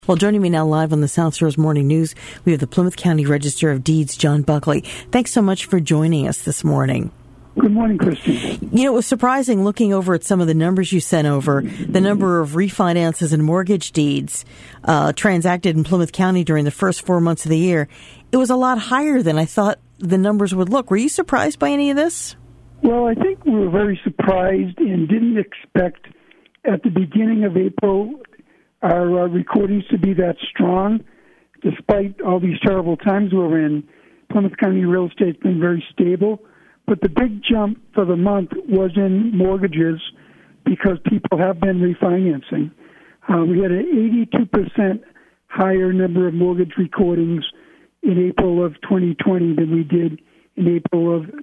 Well, joining me now live on the South Shores Morning News, we have the Plymouth County Register of Deeds, John Buckley. Thanks so much for joining us this morning. Good morning, Christine. You know, it was surprising looking over at some of the numbers you sent over, the number of refinances and mortgage deeds transacted in Plymouth County during the first 4 months of the year. It was a lot higher than I thought the numbers would look. Were you surprised by any of this? Well, I think we were very surprised and didn't expect at the beginning of April our recordings to be that strong. Despite all these terrible times we're in, Plymouth County real estate's been very stable. But the big jump for the month was in mortgages because people have been refinancing. We had an 82% higher number of mortgage recordings in April of 2020 than we did in April of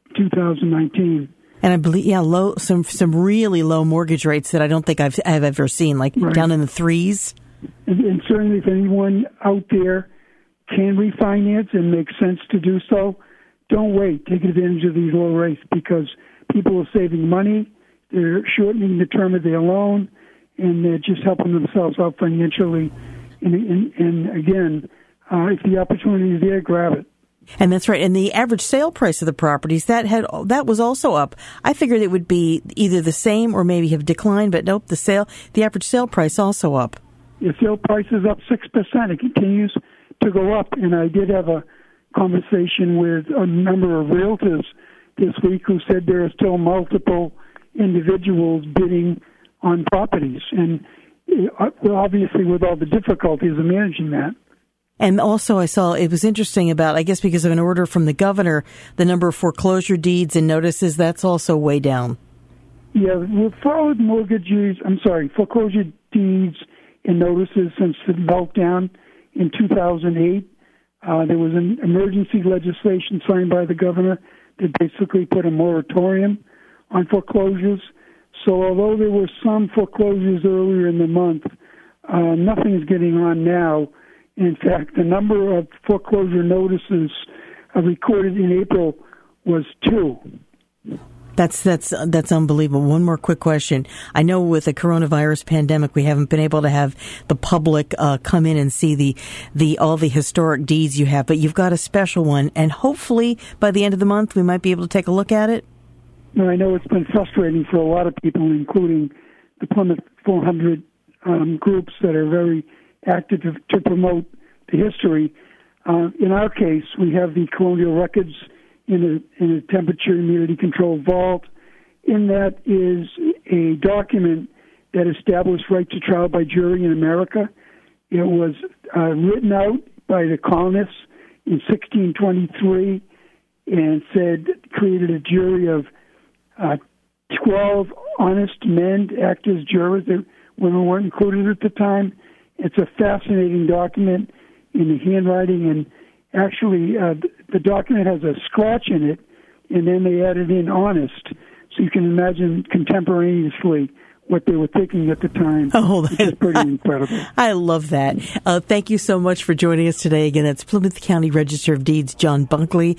2019. And I believe, some really low mortgage rates that I don't think I've ever seen, like right down in the threes. And certainly if anyone out there can refinance and makes sense to do so, don't wait. Take advantage of these low rates because people are saving money, they're shortening the term of their loan, and they're just helping themselves out financially. And again, if the opportunity is there, grab it. And that's right. And the average sale price of the properties, that was also up. I figured it would be either the same or maybe have declined, but nope, the average sale price also up. The sale price is up 6%. It continues to go up. And I did have a conversation with a number of realtors this week who said there are still multiple individuals bidding on properties. And obviously with all the difficulties of managing that. And also I saw it was interesting about, I guess because of an order from the governor, the number of foreclosure deeds and notices, that's also way down. Yeah, we've followed foreclosure deeds and notices since the meltdown in 2008. There was an emergency legislation signed by the governor that basically put a moratorium on foreclosures. So although there were some foreclosures earlier in the month, nothing is getting on now. In fact, the number of foreclosure notices recorded in April was 2. That's unbelievable. One more quick question. I know with the coronavirus pandemic, we haven't been able to have the public come in and see all the historic deeds you have, but you've got a special one, and hopefully by the end of the month, we might be able to take a look at it. No, I know it's been frustrating for a lot of people, including the Plymouth 400 groups that are very active to promote the history. In our case, we have the colonial records in a temperature humidity controlled vault. In that is a document that established right to trial by jury in America. It was written out by the colonists in 1623 and created a jury of 12 honest men to act as jurors. Women weren't included at the time. It's a fascinating document in the handwriting, and actually the document has a scratch in it, and then they added in honest. So you can imagine contemporaneously what they were thinking at the time. Oh, which is pretty incredible. I love that. Thank you so much for joining us today. Again, that's Plymouth County Register of Deeds, John Buckley.